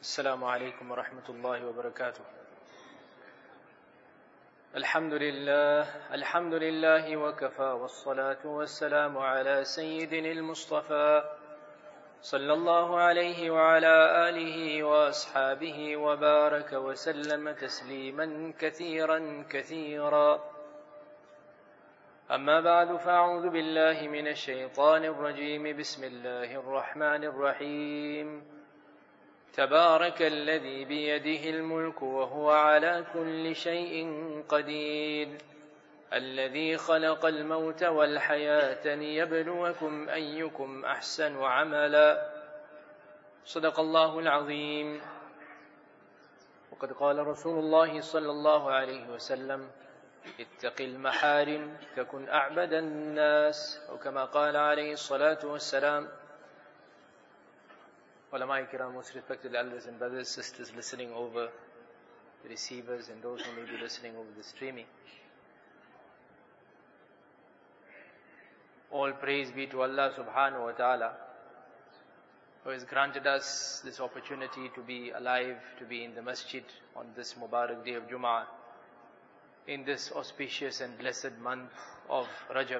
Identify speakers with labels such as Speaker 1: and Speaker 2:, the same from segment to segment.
Speaker 1: السلام عليكم ورحمة الله وبركاته. الحمد لله وكفى والصلاة والسلام على سيدنا المصطفى صلى الله عليه وعلى آله وأصحابه وبارك وسلم تسليما كثيرا كثيرا. أما بعد، فأعوذ بالله من الشيطان الرجيم. بسم الله الرحمن الرحيم. تبارك الذي بيده الملك وهو على كل شيء قدير، الذي خلق الموت والحياة ليبلوكم أيكم أحسن عملا. صدق الله العظيم. وقد قال رسول الله صلى الله عليه وسلم: اتق المحارم تكن أعبد الناس، أو كما قال عليه الصلاة والسلام. Ulama Ikram, most respected elders and brothers, sisters listening over the receivers and those who may be listening over the streaming. All praise be to Allah subhanahu wa ta'ala, who has granted us this opportunity to be alive, to be in the masjid on this Mubarak day of Jum'ah, in this auspicious and blessed month of Rajab.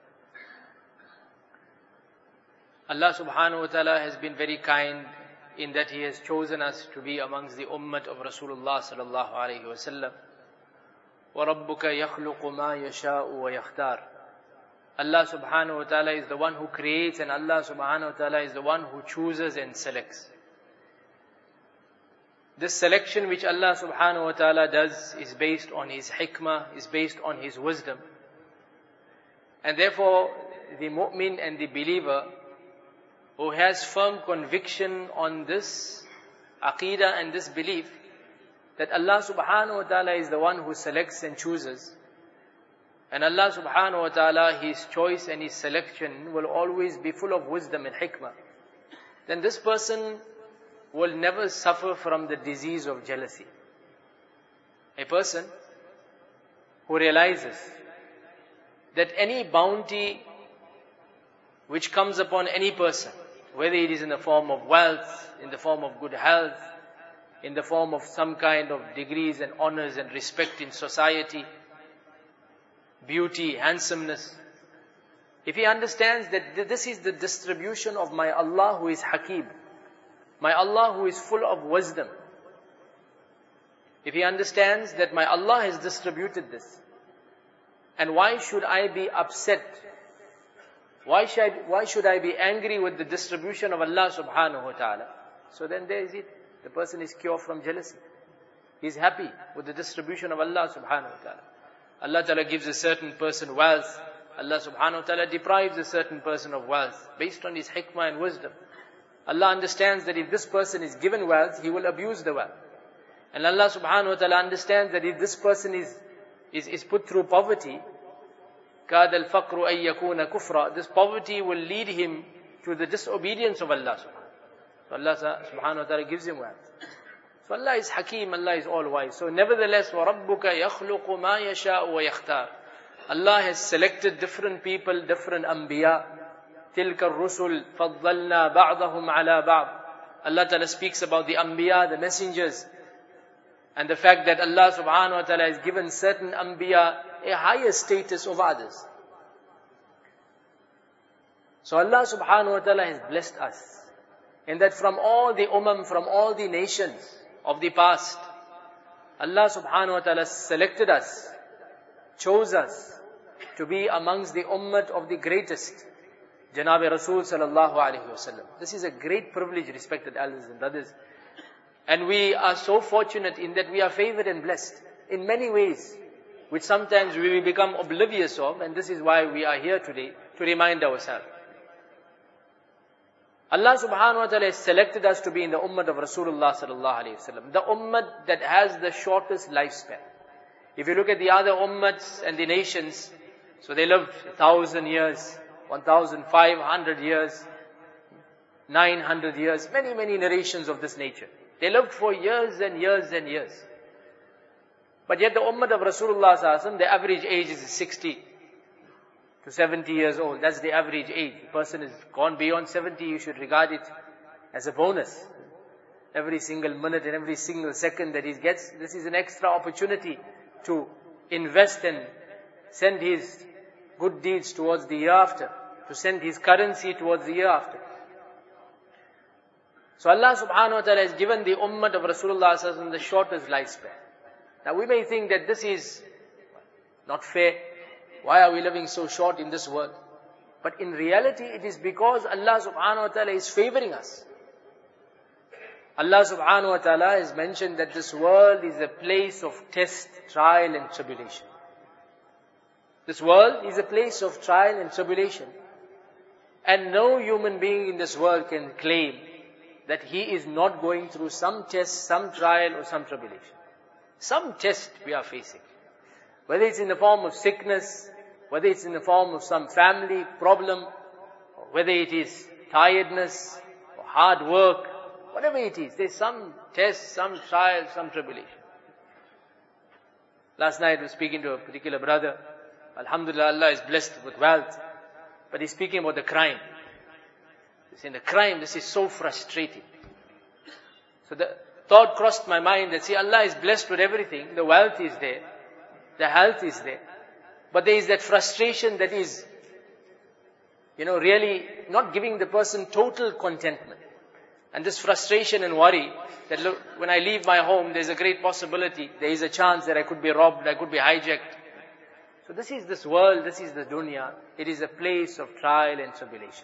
Speaker 1: Allah subhanahu wa ta'ala has been very kind in that He has chosen us to be amongst the ummah of Rasulullah sallallahu alayhi wa sallam. وَرَبُّكَ يَخْلُقُ مَا يَشَاءُ وَيَخْتَارُ. Allah subhanahu wa ta'ala is the one who creates, and Allah subhanahu wa ta'ala is the one who chooses and selects. This selection which Allah subhanahu wa ta'ala does is based on His hikmah, is based on His wisdom. And therefore, the mu'min and the believer who has firm conviction on this aqeedah and this belief that Allah subhanahu wa ta'ala is the one who selects and chooses, and Allah subhanahu wa ta'ala, His choice and His selection will always be full of wisdom and hikmah, then this person will never suffer from the disease of jealousy. A person who realizes that any bounty which comes upon any person, whether it is in the form of wealth, in the form of good health, in the form of some kind of degrees and honors and respect in society, beauty, handsomeness, if he understands that this is the distribution of my Allah who is Hakim, my Allah who is full of wisdom, if he understands that my Allah has distributed this, and why should I be upset? Why should I be angry with the distribution of Allah subhanahu wa ta'ala? So then there is it. The person is cured from jealousy. He is happy with the distribution of Allah subhanahu wa ta'ala. Allah ta'ala gives a certain person wealth. Allah subhanahu wa ta'ala deprives a certain person of wealth based on His hikmah and wisdom. Allah understands that if this person is given wealth, he will abuse the wealth. And Allah subhanahu wa ta'ala understands that if this person is put through poverty, كَادَ الْفَقْرُ أَن يَكُونَ كُفْرًا, this poverty will lead him to the disobedience of Allah subhanahu. So Allah subhanahu wa ta'ala gives him wealth. So Allah is Hakim, Allah is all wise. So nevertheless, وَرَبُّكَ يَخْلُقُ مَا يَشَاءُ وَيَخْتَارُ. Allah has selected different people, different anbiya. تِلْكَ الرُّسُلِ فَضَّلْنَا بَعْضَهُمْ عَلَى بَعْضٍ. Allah ta'ala speaks about the anbiya, the messengers, and the fact that Allah subhanahu wa ta'ala has given certain anbiya a higher status of others. So Allah subhanahu wa ta'ala has blessed us, in that from all the from all the nations of the past, Allah subhanahu wa ta'ala selected us, chose us to be amongst the ummah of the greatest, Janab Rasul sallallahu alayhi wa sallam. This is a great privilege, respected elders and brothers. And we are so fortunate in that we are favored and blessed in many ways, which sometimes we will become oblivious of, and this is why we are here today, to remind ourselves. Allah subhanahu wa ta'ala has selected us to be in the ummah of Rasulullah sallallahu alayhi wa sallam, the ummah that has the shortest lifespan. If you look at the other ummahs and the nations, so they lived 1,000 years, 1,500 years, 900 years, many narrations of this nature. They lived for years and years and years. But yet the ummah of Rasulullah sallallahu alaihi wasallam, the average age is 60 to 70 years old. That's the average age. A person has gone beyond 70, you should regard it as a bonus. every single minute and every single second that he gets, this is an extra opportunity to invest and send his good deeds towards the year after, to send his currency towards the year after. So Allah subhanahu wa ta'ala has given the ummah of Rasulullah sallallahu alaihi wasallam the shortest lifespan. Now we may think that this is not fair. Why are we living so short in this world? But in reality, it is because Allah subhanahu wa ta'ala is favoring us. Allah subhanahu wa ta'ala has mentioned that this world is a place of test, trial and tribulation. This world is a place of trial and tribulation. And no human being in this world can claim that he is not going through some test, some trial or some tribulation. Some test we are facing. Whether it's in the form of sickness, whether it's in the form of some family problem, or whether it is tiredness or hard work, whatever it is, there's some test, some trial, some tribulation. Last night I was speaking to a particular brother. Alhamdulillah, Allah is blessed with wealth. But he's speaking about the crime. He's saying the crime, this is so frustrating. So the thought crossed my mind that, see, Allah is blessed with everything. The wealth is there. The health is there. But there is that frustration that is, really not giving the person total contentment. And this frustration and worry that, look, when I leave my home, there's a great possibility, there is a chance that I could be robbed, I could be hijacked. So this is this world, this is the dunya. It is a place of trial and tribulation.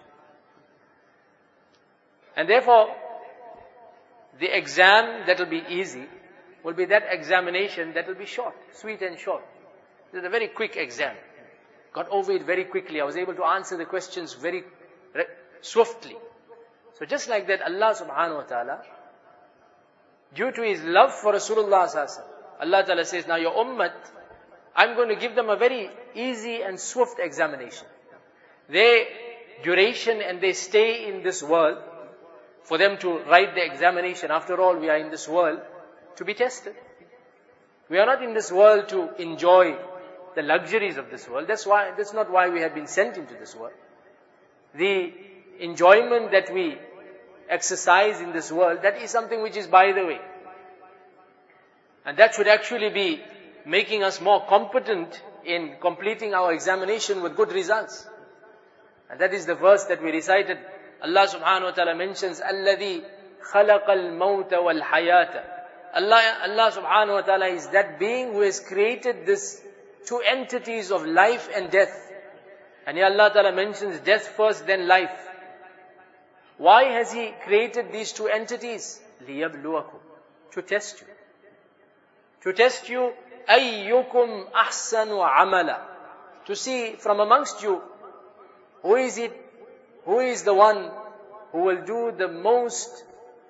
Speaker 1: And therefore, the exam that will be easy will be that examination that will be short, sweet and short. This is a very quick exam. Got over it very quickly. I was able to answer the questions very swiftly. So just like that, Allah subhanahu wa ta'ala, due to His love for Rasulullah sallallahu alaihi wasallam, Allah ta'ala says, now your ummah, I'm going to give them a very easy and swift examination. Their duration and their stay in this world, for them to write the examination. After all, we are in this world to be tested. We are not in this world to enjoy the luxuries of this world. That's not why we have been sent into this world. The enjoyment that we exercise in this world, that is something which is by the way. And that should actually be making us more competent in completing our examination with good results. And that is the verse that we recited. Allah subhanahu wa ta'ala mentions, الَّذِي خَلَقَ الْمَوْتَ وَالْحَيَاةَ. Allah subhanahu wa ta'ala is that being who has created these two entities of life and death. And here Allah ta'ala mentions death first, then life. Why has He created these two entities? لِيَبْلُوَكُمْ. To test you. To test you, أَيُّكُمْ أَحْسَنُ عَمَلًا. To see from amongst you, who is the one who will do the most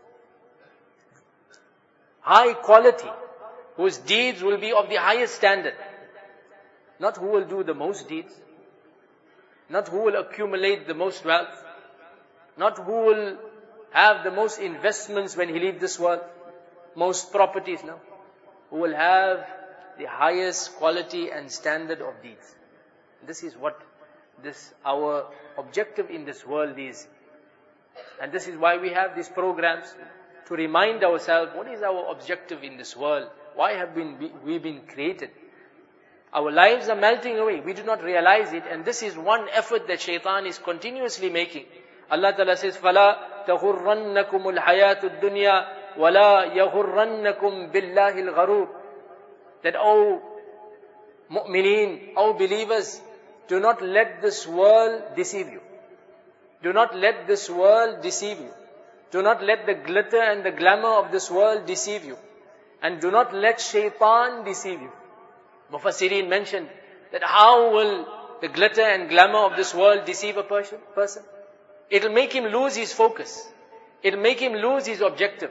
Speaker 1: high quality, whose deeds will be of the highest standard. Not who will do the most deeds, not who will accumulate the most wealth, not who will have the most investments when he leaves this world, most properties, no. Who will have the highest quality and standard of deeds. This is what our objective in this world is. And this is why we have these programs, to remind ourselves, what is our objective in this world? Why have we been created? Our lives are melting away. We do not realize it. And this is one effort that shaitan is continuously making. Allah Ta'ala says, فَلَا تَغُرَّنَّكُمُ الْحَيَاةُ الدُّنْيَا وَلَا يَغُرَّنَّكُمْ بِاللَّهِ الْغَرُورِ. That, O mu'mineen, O believers, do not let this world deceive you. Do not let this world deceive you. Do not let the glitter and the glamour of this world deceive you. And do not let shaitan deceive you. Mufassirin mentioned that how will the glitter and glamour of this world deceive a person? It will make him lose his focus. It will make him lose his objective.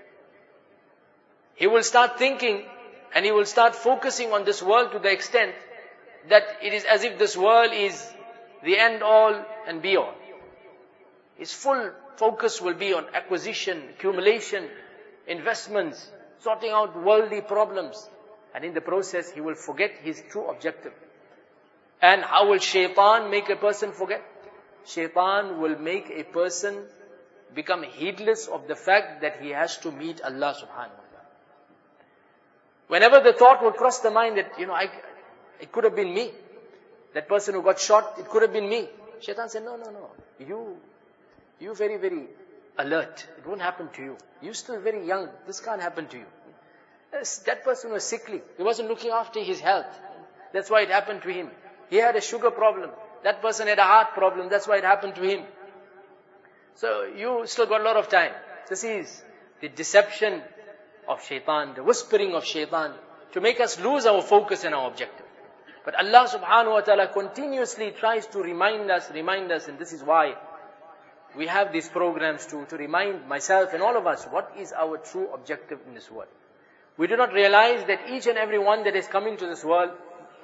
Speaker 1: He will start thinking and he will start focusing on this world to the extent that it is as if this world is the end all and be all. His full focus will be on acquisition, accumulation, investments, sorting out worldly problems. And in the process, he will forget his true objective. And how will shaitan make a person forget? Shaitan will make a person become heedless of the fact that he has to meet Allah subhanahu wa ta'ala. Whenever the thought would cross the mind that, it could have been me. That person who got shot, it could have been me. Shaitan said, no. You very, very alert. It won't happen to you. You're still very young. This can't happen to you. That person was sickly. He wasn't looking after his health. That's why it happened to him. He had a sugar problem. That person had a heart problem. That's why it happened to him. So you still got a lot of time. This is the deception of shaitan, the whispering of shaitan, to make us lose our focus and our objective. But Allah subhanahu wa ta'ala continuously tries to remind us, and this is why we have these programs to remind myself and all of us, what is our true objective in this world. We do not realize that each and every one that is coming to this world,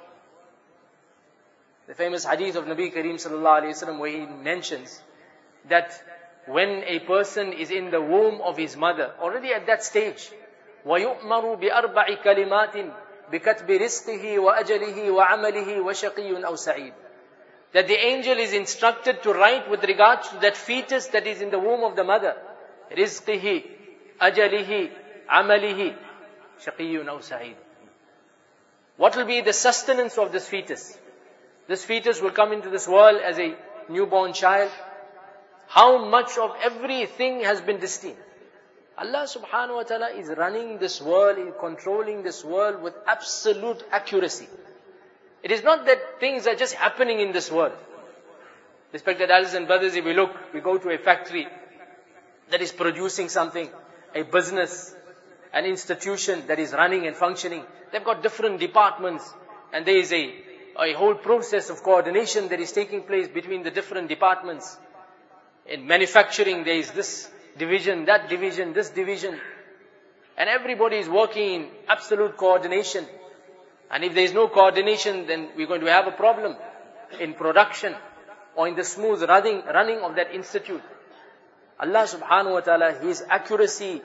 Speaker 1: the famous hadith of Nabi Kareem sallallahu alayhi wa sallam, where he mentions that when a person is in the womb of his mother, already at that stage, وَيُؤْمَرُ بِأَرْبَعِ كَلِمَاتٍ بِكَتْبِ رِزْقِهِ وَأَجَلِهِ وَعَمَلِهِ وَشَقِيٌّ أَوْ سَعِيدٌ. That the angel is instructed to write with regards to that fetus that is in the womb of the mother. رِزْقِهِ أَجَلِهِ عَمَلِهِ شَقِيٌّ أَوْ سَعِيدٌ. What will be the sustenance of this fetus? This fetus will come into this world as a newborn child. How much of everything has been destined? Allah subhanahu wa ta'ala is running this world, is controlling this world with absolute accuracy. It is not that things are just happening in this world. Respected elders and brothers, if we go to a factory that is producing something, a business, an institution that is running and functioning. They've got different departments, and there is a whole process of coordination that is taking place between the different departments. In manufacturing, there is this division, that division, this division. And everybody is working in absolute coordination. And if there is no coordination, then we're going to have a problem in production or in the smooth running of that institute. Allah subhanahu wa ta'ala, His accuracy,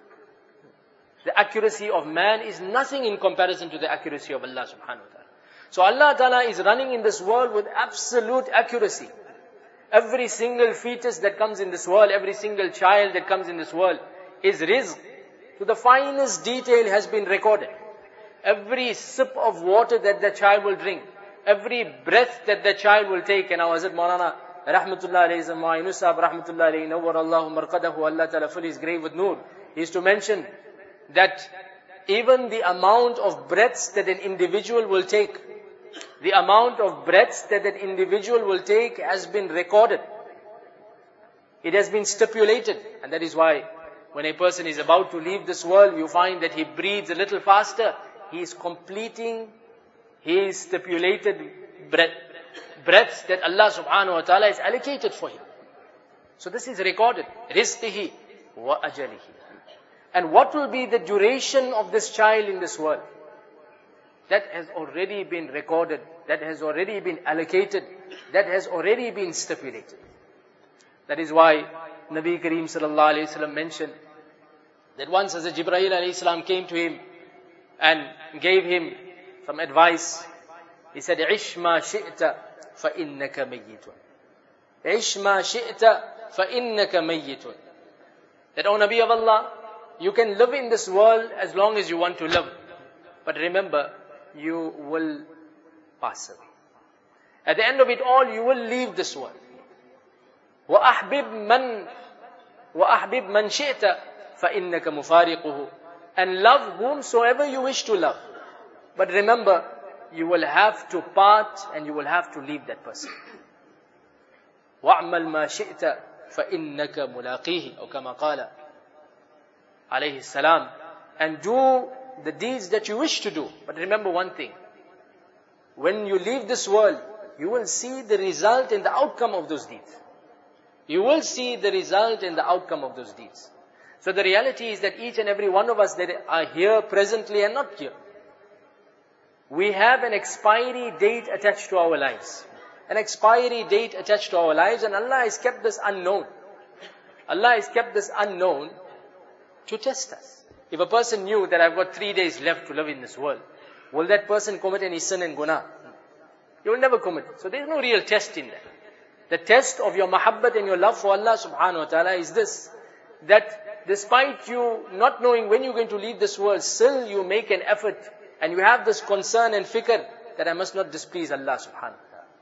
Speaker 1: the accuracy of man is nothing in comparison to the accuracy of Allah subhanahu wa ta'ala. So Allah ta'ala is running in this world with absolute accuracy. Every single fetus that comes in this world, every single child that comes in this world, his rizq, to the finest detail, has been recorded. Every sip of water that the child will drink, every breath that the child will take, and our Hazrat Maulana Rahmatullah alayhi Zama'inu Sahib Rahmatullah alayhi Nawwar Allahu Marqadahu, Allah Ta'ala fill his grave with noor. He used to mention that even the amount of breaths that an individual will take, the amount of breaths that an individual will take has been recorded. It has been stipulated. And that is why when a person is about to leave this world, you find that he breathes a little faster. He is completing his stipulated breaths that Allah subhanahu wa ta'ala has allocated for him. So this is recorded. Rizqihi wa ajalihi. And what will be the duration of this child in this world? That has already been recorded. That has already been allocated. That has already been stipulated. That is why Nabi Kareem sallallahu alayhi wa sallam mentioned that once as Jibreel alayhi salam came to him and gave him some advice, he said, "Ish ma shi'ta fa innaka mayyitun. Ish ma shi'ta fa innaka mayyitun." That, O Nabi of Allah, you can live in this world as long as you want to live. But remember, you will pass away. At the end of it all, you will leave this world. وَأَحْبِبْ مَنْ شِئْتَ فَإِنَّكَ مُفَارِقُهُ. And love whomsoever you wish to love. But remember, you will have to part and you will have to leave that person. وَأْمَلْ مَا شِئْتَ فَإِنَّكَ مُلَاقِيهِ أو كما قال عليه السلام. And do the deeds that you wish to do. But remember one thing. When you leave this world, you will see the result and the outcome of those deeds. You will see the result and the outcome of those deeds. So the reality is that each and every one of us that are here presently and not here, we have an expiry date attached to our lives. An expiry date attached to our lives, and Allah has kept this unknown. Allah has kept this unknown to test us. If a person knew that I've got 3 days left to live in this world, will that person commit any sin and guna? He will never commit. So there is no real test in that. The test of your mahabbat and your love for Allah subhanahu wa ta'ala is this, that despite you not knowing when you're going to leave this world, still you make an effort and you have this concern and fikr that I must not displease Allah subhanahu wa ta'ala.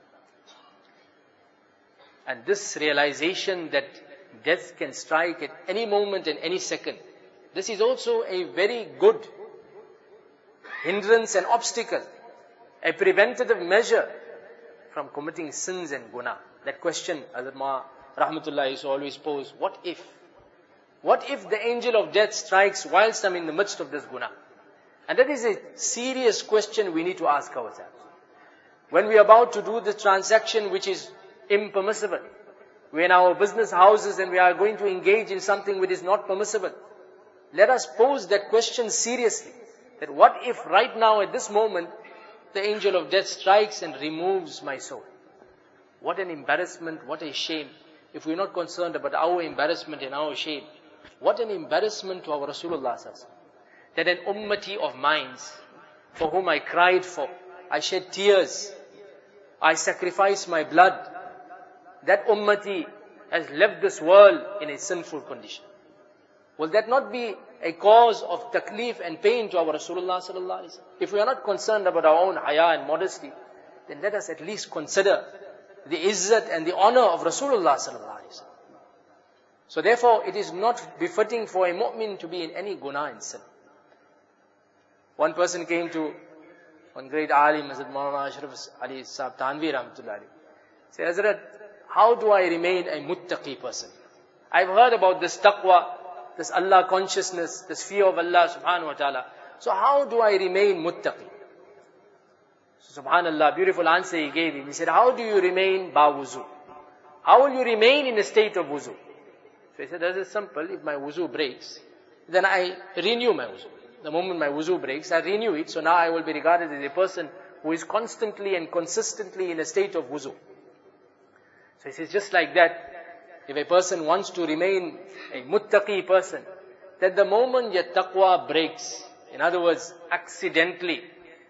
Speaker 1: And this realization that death can strike at any moment and any second, this is also a very good hindrance and obstacle, a preventative measure from committing sins and guna. That question, Hazrat Ma Rahmatullah is always posed, what if? What if the angel of death strikes whilst I'm in the midst of this guna? And that is a serious question we need to ask ourselves. When we are about to do the transaction which is impermissible, we're in our business houses and we are going to engage in something which is not permissible, let us pose that question seriously. That what if right now at this moment, the angel of death strikes and removes my soul? What an embarrassment, what a shame. If we're not concerned about our embarrassment and our shame, what an embarrassment to our Rasulullah sallallahu alaihi wasallam. That an ummati of mine, for whom I cried for, I shed tears, I sacrificed my blood, that ummati has left this world in a sinful condition. Will that not be a cause of taklif and pain to our Rasulullah sallallahu alaihi wasallam? If we are not concerned about our own haya and modesty, then let us at least consider the izzat and the honor of Rasulullah sallallahu alaihi wasallam. So therefore, it is not befitting for a mu'min to be in any guna and sin. One person came to one great alim, Hazrat Maulana Ashraf Ali Sahib Tanvi Rahmatullah. Say, Hazrat, how do I remain a muttaqi person? I've heard about this taqwa, this Allah consciousness, this fear of Allah subhanahu wa ta'ala. So how do I remain muttaqi? So subhanallah, beautiful answer he gave him. He said, how do you remain ba wuzu? How will you remain in a state of wuzu? So he said, that is simple. If my wuzu breaks, then I renew my wuzu. The moment my wuzu breaks, I renew it. So now I will be regarded as a person who is constantly and consistently in a state of wuzu. So he says, just like that, if a person wants to remain a muttaqi person, that the moment your taqwa breaks, in other words, accidentally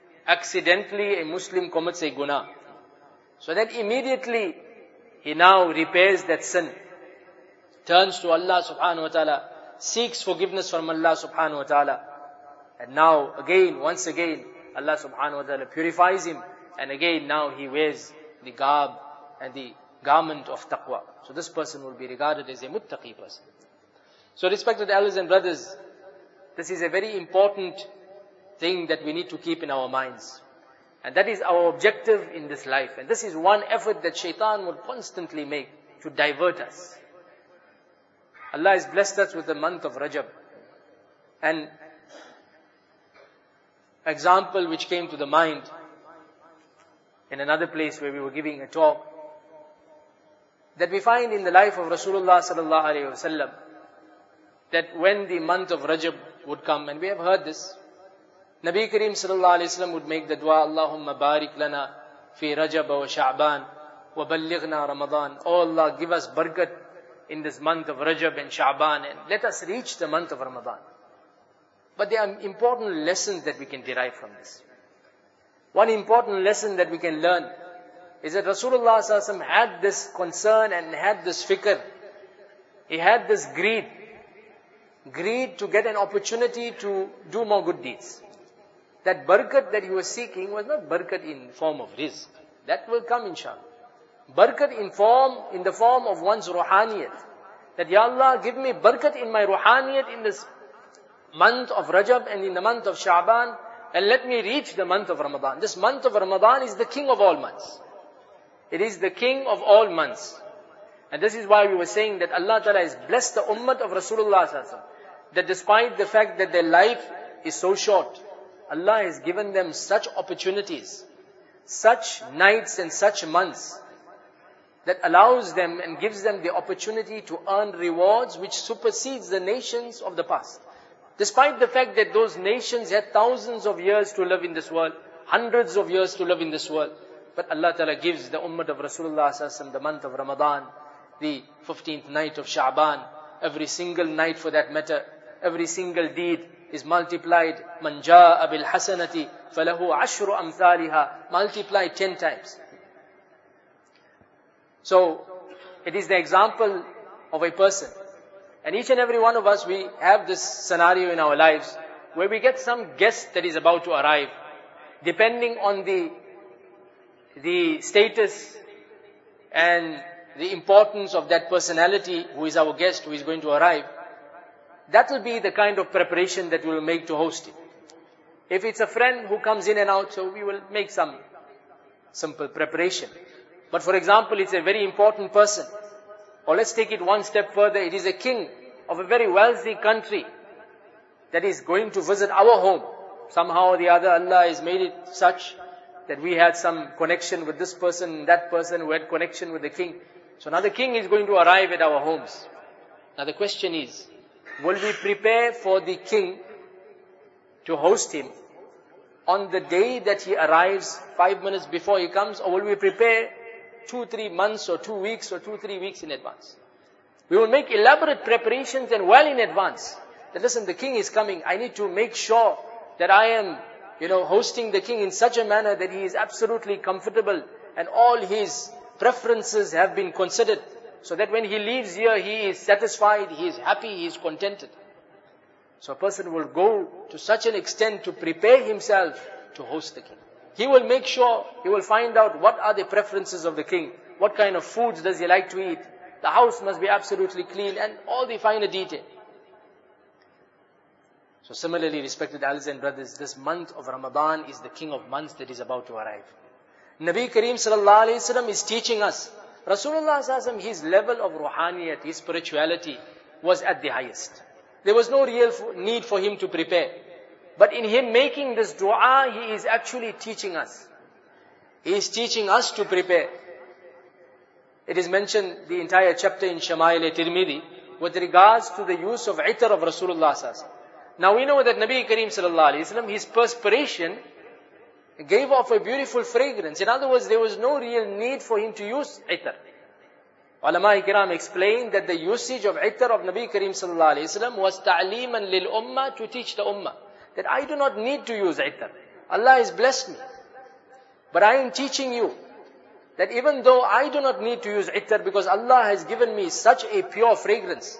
Speaker 1: a Muslim commits a guna, so that immediately he now repairs that sin, turns to Allah subhanahu wa ta'ala, seeks forgiveness from Allah subhanahu wa ta'ala, and now again, once again, Allah subhanahu wa ta'ala purifies him, and again now he wears the garb and the garment of taqwa. So this person will be regarded as a muttaqi person. So respected elders and brothers, this is a very important thing that we need to keep in our minds. And that is our objective in this life. And this is one effort that shaitan will constantly make to divert us. Allah has blessed us with the month of Rajab. And example which came to the mind in another place where we were giving a talk, that we find in the life of Rasulullah sallallahu alaihi wasallam, that when the month of Rajab would come, and we have heard this, Nabi Kareem sallallahu alaihi wasallam would make the dua, Allahumma barik lana fi Rajab wa Sha'ban wa ballighna Ramadan. Oh Allah, give us barakat in this month of Rajab and Sha'ban, and let us reach the month of Ramadan. But there are important lessons that we can derive from this. One important lesson that we can learn is that Rasulullah sallallahu alaihi wasallam had this concern and had this fikr. He had this greed to get an opportunity to do more good deeds. That barakat that he was seeking was not barakat in form of rizq. That will come inshallah. Barakat in the form of one's ruhaniyat. That Ya Allah, give me barakat in my ruhaniyat in this month of Rajab and in the month of Sha'ban, and let me reach the month of Ramadan. This month of Ramadan is the king of all months. It is the king of all months. And this is why we were saying that Allah Ta'ala has blessed the ummah of Rasulullah sallallahu alaihi wasallam, that despite the fact that their life is so short, Allah has given them such opportunities, such nights and such months, that allows them and gives them the opportunity to earn rewards which supersedes the nations of the past. Despite the fact that those nations had thousands of years to live in this world, hundreds of years to live in this world, but Allah Ta'ala gives the ummah of Rasulullah sallallahu alaihi wasallam the month of Ramadan, the 15th night of Sha'ban, every single night for that matter, every single deed is multiplied. Man jaa'a bil hasanati falahu ashru amthaliha, multiplied 10 times. So, it is the example of a person. And each and every one of us, we have this scenario in our lives where we get some guest that is about to arrive. Depending on the status and the importance of that personality who is our guest, who is going to arrive, that will be the kind of preparation that we will make to host him. If it's a friend who comes in and out, so we will make some simple preparation. But for example, it's a very important person. Or let's take it one step further. It is a king of a very wealthy country that is going to visit our home. Somehow or the other, Allah has made it such that we had some connection with this person, that person who had connection with the king. So now the king is going to arrive at our homes. Now the question is, will we prepare for the king to host him on the day that he arrives, 5 minutes before he comes, or will we prepare 2-3 months or 2 weeks or 2-3 weeks in advance? We will make elaborate preparations and well in advance. That listen, the king is coming. I need to make sure that I am, hosting the king in such a manner that he is absolutely comfortable and all his preferences have been considered, so that when he leaves here, he is satisfied, he is happy, he is contented. So a person will go to such an extent to prepare himself to host the king. He will make sure, he will find out what are the preferences of the king, what kind of foods does he like to eat. The house must be absolutely clean and all the finer detail. So similarly, respected elders and brothers, this month of Ramadan is the king of months that is about to arrive. Nabi Kareem sallallahu alayhi wasallam is teaching us. Rasulullah sallallahu alayhi wasallam, his level of ruhaniyat, his spirituality was at the highest. There was no real need for him to prepare. But in him making this dua, he is actually teaching us. He is teaching us to prepare. It is mentioned, the entire chapter in Shama'il Tirmidhi, with regards to the use of itar of Rasulullah sallallahu alayhi wasallam. Now we know that Nabi Kareem sallallahu alayhi wasallam, his perspiration gave off a beautiful fragrance. In other words, there was no real need for him to use itar. Ulama Kiram explained that the usage of itar of Nabi Kareem sallallahu alayhi wasallam was ta'leeman lil ummah, to teach the ummah that I do not need to use itar. Allah has blessed me. But I am teaching you that even though I do not need to use itar because Allah has given me such a pure fragrance,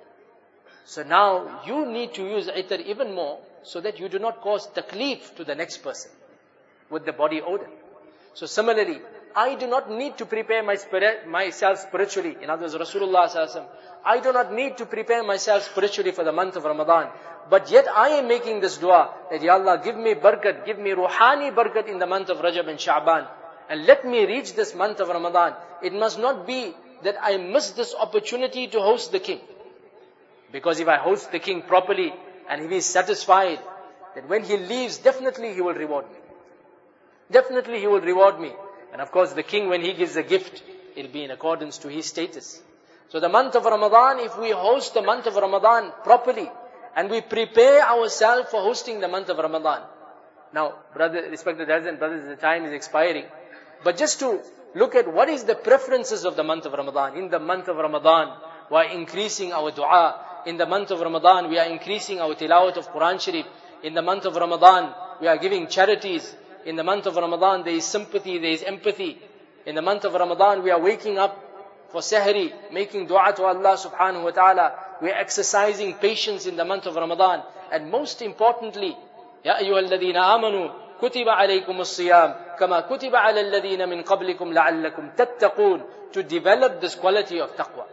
Speaker 1: so now you need to use itar even more so that you do not cause taklif to the next person with the body odor. So similarly, I do not need to prepare myself spiritually. In other words, Rasulullah sallallahu alaihi wasallam, I do not need to prepare myself spiritually for the month of Ramadan. But yet I am making this dua that, Ya Allah, give me barakat, give me ruhani barakat in the month of Rajab and Sha'ban. And let me reach this month of Ramadan. It must not be that I miss this opportunity to host the king. Because if I host the king properly and if he is satisfied, that when he leaves, definitely he will reward me. Definitely he will reward me. And of course the king, when he gives a gift, it will be in accordance to his status. So the month of Ramadan, if we host the month of Ramadan properly, and we prepare ourselves for hosting the month of Ramadan. Now, respected elders and brothers, the time is expiring. But just to look at what is the preferences of the month of Ramadan. In the month of Ramadan, we are increasing our dua. In the month of Ramadan, we are increasing our tilawat of Quran Sharif. In the month of Ramadan, we are giving charities. In the month of Ramadan, there is sympathy, there is empathy. In the month of Ramadan, we are waking up for Sahri, making dua to Allah subhanahu wa ta'ala. We are exercising patience in the month of Ramadan. And most importantly, Ya ayyuhalladhina amanu, kutiba alaykum as-siyam, kama kutiba ala alladhina min qablikum la'allakum tattaqoon, to develop this quality of taqwa.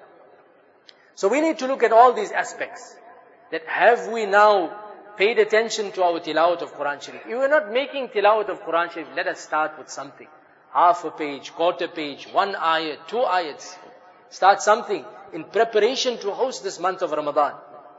Speaker 1: So we need to look at all these aspects. That have we now paid attention to our tilawat of Quran Sharif? If we are not making tilawat of Quran Sharif, let us start with something. Half a page, quarter page, 1 ayat, 2 ayats. Start something in preparation to host this month of Ramadan.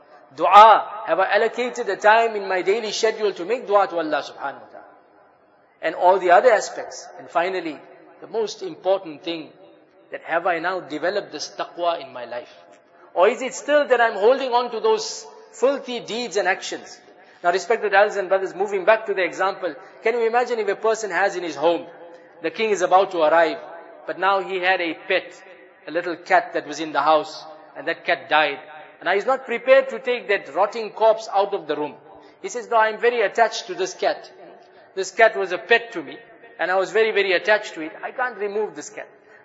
Speaker 1: Dua, have I allocated a time in my daily schedule to make dua to Allah subhanahu wa ta'ala? And all the other aspects. And finally, the most important thing, that have I now developed this taqwa in my life? Or is it still that I'm holding on to those filthy deeds and actions? Now respected elders and brothers, moving back to the example, can you imagine if a person has in his home, the king is about to arrive, but now he had a pet, a little cat that was in the house, and that cat died. And now he's not prepared to take that rotting corpse out of the room. He says, no, I'm very attached to this cat. This cat was a pet to me, and I was very, very attached to it. I can't remove this cat.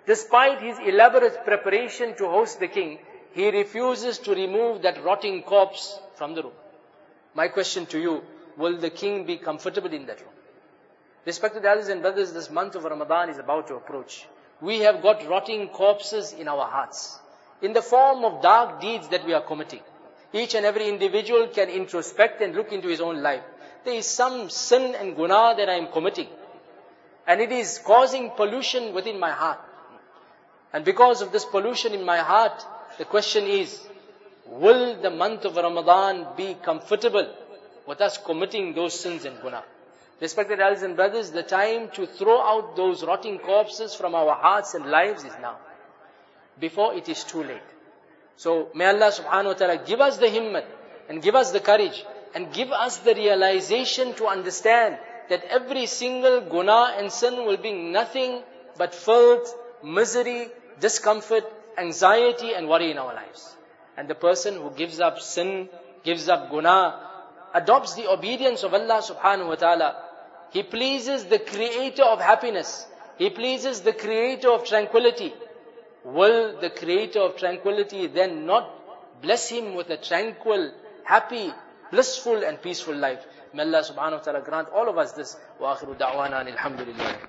Speaker 1: Despite his elaborate preparation to host the king, he refuses to remove that rotting corpse from the room. My question to you, will the king be comfortable in that room? Respected elders and brothers, this month of Ramadan is about to approach. We have got rotting corpses in our hearts, in the form of dark deeds that we are committing. Each and every individual can introspect and look into his own life. There is some sin and guna that I am committing, and it is causing pollution within my heart. And because of this pollution in my heart, the question is, will the month of Ramadan be comfortable with us committing those sins and guna? Respected elders and brothers, the time to throw out those rotting corpses from our hearts and lives is now, before it is too late. So may Allah subhanahu wa ta'ala give us the himmat and give us the courage and give us the realization to understand that every single guna and sin will bring nothing but filth, misery, discomfort, anxiety and worry in our lives. And the person who gives up sin, gives up guna, adopts the obedience of Allah subhanahu wa ta'ala, he pleases the creator of happiness. He pleases the creator of tranquility. Will the creator of tranquility then not bless him with a tranquil, happy, blissful and peaceful life? May Allah subhanahu wa ta'ala grant all of us this. Wa akhiru da'wana alhamdulillah.